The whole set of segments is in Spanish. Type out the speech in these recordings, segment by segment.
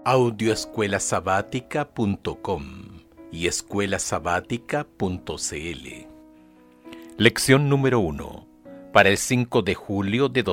Audioescuelasabática.com y escuelasabática.cl. Lección número 1, para el 5 de julio de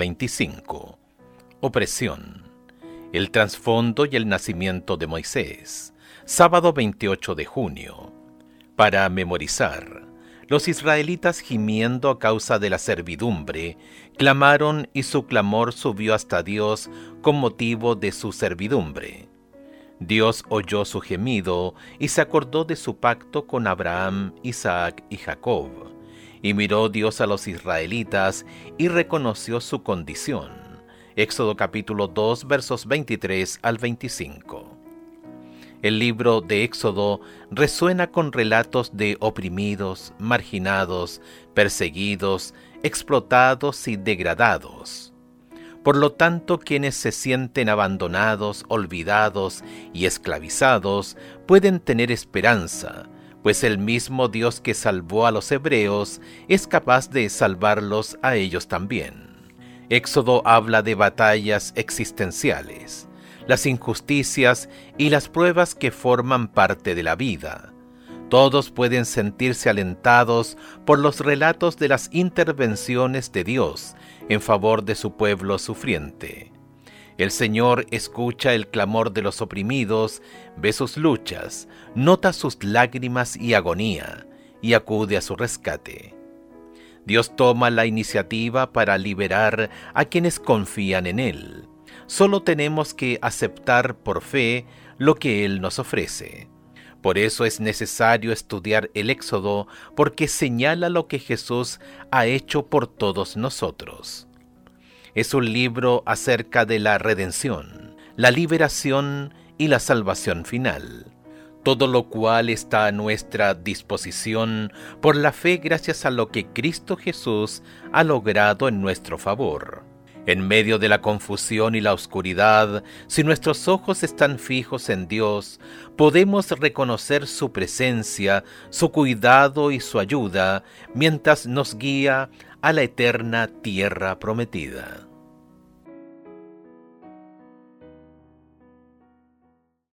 2025. Opresión. El trasfondo y el nacimiento de Moisés. Sábado 28 de junio. Para memorizar. Los israelitas, gimiendo a causa de la servidumbre, clamaron y su clamor subió hasta Dios con motivo de su servidumbre. Dios oyó su gemido y se acordó de su pacto con Abraham, Isaac y Jacob. Y miró Dios a los israelitas y reconoció su condición. Éxodo capítulo 2, versos 23 al 25. El libro de Éxodo resuena con relatos de oprimidos, marginados, perseguidos, explotados y degradados. Por lo tanto, quienes se sienten abandonados, olvidados y esclavizados pueden tener esperanza, pues el mismo Dios que salvó a los hebreos es capaz de salvarlos a ellos también. Éxodo habla de batallas existenciales, las injusticias y las pruebas que forman parte de la vida. Todos pueden sentirse alentados por los relatos de las intervenciones de Dios en favor de su pueblo sufriente. El Señor escucha el clamor de los oprimidos, ve sus luchas, nota sus lágrimas y agonía, y acude a su rescate. Dios toma la iniciativa para liberar a quienes confían en Él. Solo tenemos que aceptar por fe lo que Él nos ofrece. Por eso es necesario estudiar el Éxodo, porque señala lo que Jesús ha hecho por todos nosotros. Es un libro acerca de la redención, la liberación y la salvación final, todo lo cual está a nuestra disposición por la fe gracias a lo que Cristo Jesús ha logrado en nuestro favor. En medio de la confusión y la oscuridad, si nuestros ojos están fijos en Dios, podemos reconocer su presencia, su cuidado y su ayuda, mientras nos guía a la eterna tierra prometida.